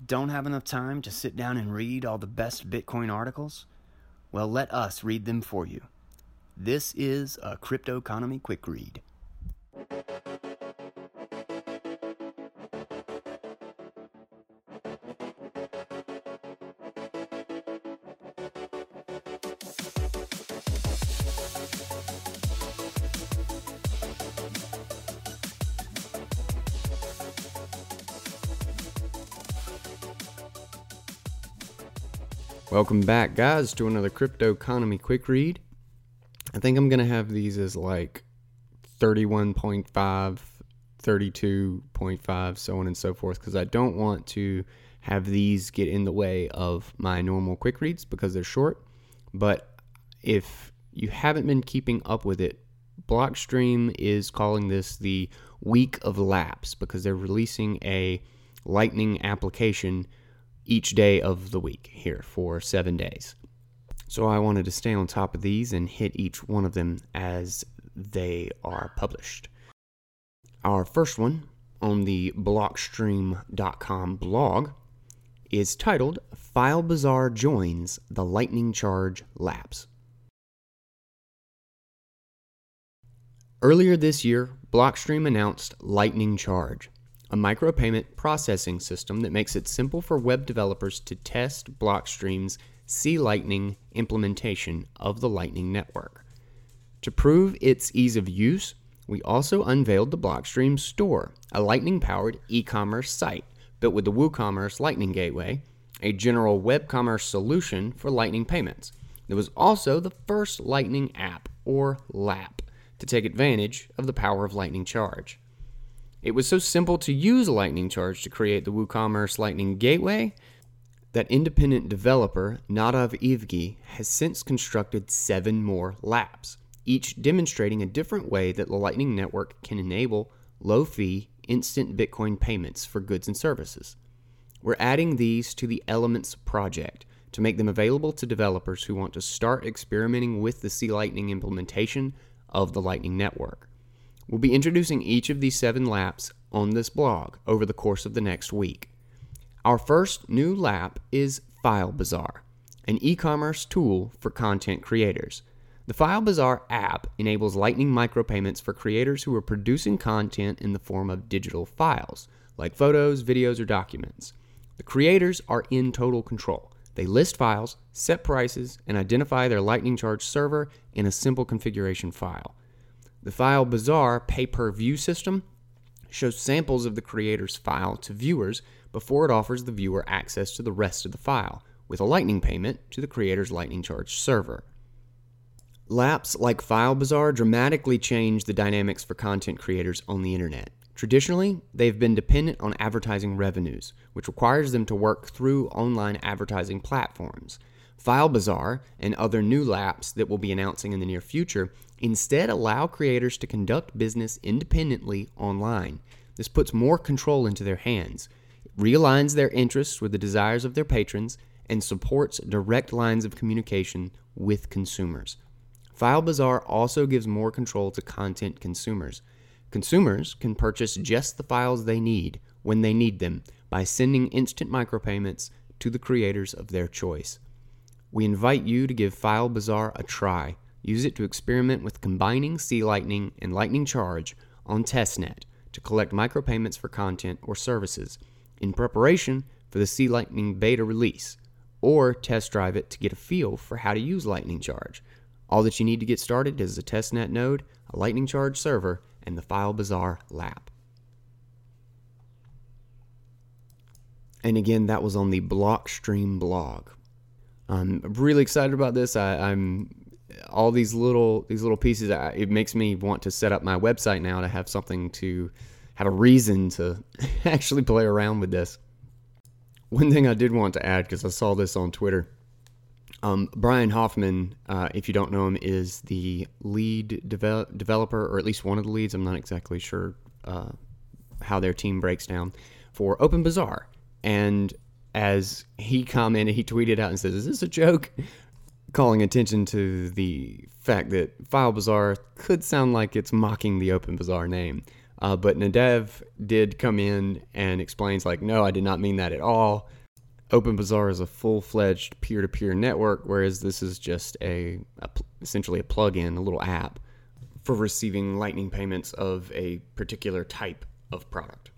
Don't have enough time to sit down and read all the best Bitcoin articles? Well, let us read them for you. This is a Crypto Economy Quick Read. Welcome back, guys, to another Crypto Economy Quick Read. I think I'm going to have these as like 31.5, 32.5, so on and so forth, because I don't want to have these get in the way of my normal quick reads because they're short. But if you haven't been keeping up with it, Blockstream is calling this the Week of Laps because they're releasing a Lightning application each day of the week here for 7 days. So I wanted to stay on top of these and hit each one of them as they are published. Our first one on the Blockstream.com blog is titled FileBazaar Joins the Lightning Charge Laps. Earlier this year, Blockstream announced Lightning Charge, a micropayment processing system that makes it simple for web developers to test Blockstream's C-Lightning implementation of the Lightning Network. To prove its ease of use, we also unveiled the Blockstream Store, a Lightning-powered e-commerce site built with the WooCommerce Lightning Gateway, a general web commerce solution for Lightning payments. There was also the first Lightning app, or LAP, to take advantage of the power of Lightning Charge. It was so simple to use Lightning Charge to create the WooCommerce Lightning Gateway that independent developer Nadav Ivgi has since constructed 7 more laps, each demonstrating a different way that the Lightning Network can enable low-fee, instant Bitcoin payments for goods and services. We're adding these to the Elements project to make them available to developers who want to start experimenting with the C-Lightning implementation of the Lightning Network. We'll be introducing each of these 7 laps on this blog over the course of the next week. Our first new lap is FileBazaar, an e-commerce tool for content creators. The FileBazaar app enables Lightning micropayments for creators who are producing content in the form of digital files, like photos, videos, or documents. The creators are in total control. They list files, set prices, and identify their Lightning Charge server in a simple configuration file. The FileBazaar pay-per-view system shows samples of the creator's file to viewers before it offers the viewer access to the rest of the file, with a Lightning payment to the creator's Lightning Charge server. Laps like FileBazaar dramatically change the dynamics for content creators on the internet. Traditionally, they've been dependent on advertising revenues, which requires them to work through online advertising platforms. FileBazaar and other new laps that we'll be announcing in the near future instead allow creators to conduct business independently online. This puts more control into their hands. It realigns their interests with the desires of their patrons and supports direct lines of communication with consumers. FileBazaar also gives more control to content consumers. Consumers can purchase just the files they need when they need them by sending instant micropayments to the creators of their choice. We invite you to give FileBazaar a try. Use it to experiment with combining C-Lightning and Lightning Charge on testnet to collect micropayments for content or services in preparation for the C-Lightning beta release, or test drive it to get a feel for how to use Lightning Charge. All that you need to get started is a testnet node, a Lightning Charge server, and the FileBazaar lap. And again, that was on the Blockstream blog. I'm really excited about this. I'm all these little pieces. It makes me want to set up my website now to have something to have a reason to actually play around with this. One thing I did want to add, because I saw this on Twitter, Brian Hoffman, if you don't know him, is the lead developer, or at least one of the leads. I'm not exactly sure how their team breaks down for OpenBazaar. And as he commented, he tweeted out and says, "Is this a joke?" Calling attention to the fact that FileBazaar could sound like it's mocking the OpenBazaar name. But Nadev did come in and explains like, no, I did not mean that at all. OpenBazaar is a full-fledged peer-to-peer network, whereas this is just essentially a plug-in, a little app for receiving Lightning payments of a particular type of product.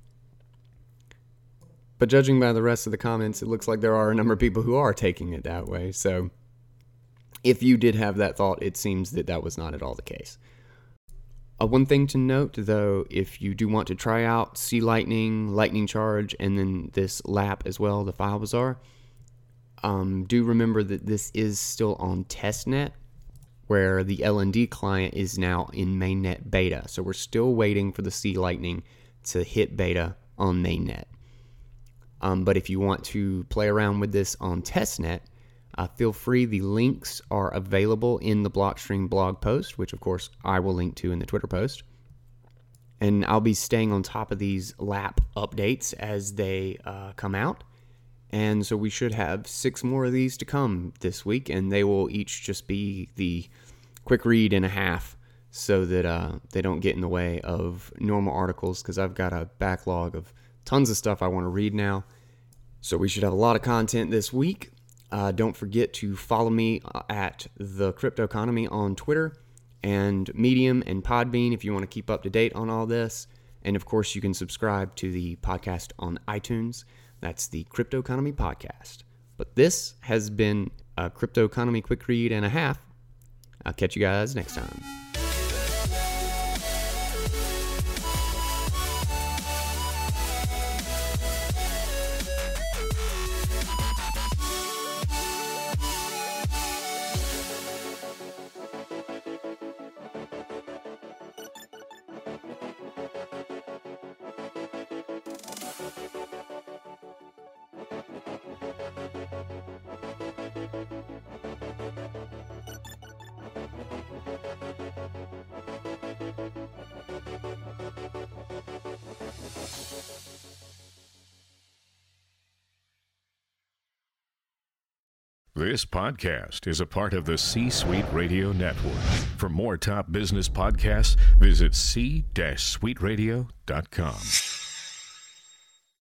But judging by the rest of the comments, it looks like there are a number of people who are taking it that way. So if you did have that thought, it seems that that was not at all the case. One thing to note, though, if you do want to try out C Lightning, Lightning Charge, and then this LAP as well, the FileBazaar, do remember that this is still on testnet, where the LND client is now in mainnet beta. So we're still waiting for the C Lightning to hit beta on mainnet. But if you want to play around with this on testnet, feel free. The links are available in the Blockstream blog post, which of course I will link to in the Twitter post. And I'll be staying on top of these LAP updates as they come out. And so we should have 6 more of these to come this week, and they will each just be the quick read and a half so that they don't get in the way of normal articles, because I've got a backlog of tons of stuff I want to read now. So we should have a lot of content this week. Don't forget to follow me at The Cryptoconomy on Twitter and Medium and Podbean if you want to keep up to date on all this. And of course, you can subscribe to the podcast on iTunes. That's the Cryptoconomy Podcast. But this has been a Cryptoconomy Quick Read and a half. I'll catch you guys next time. This podcast is a part of the C-Suite Radio Network. For more top business podcasts, visit c-suiteradio.com.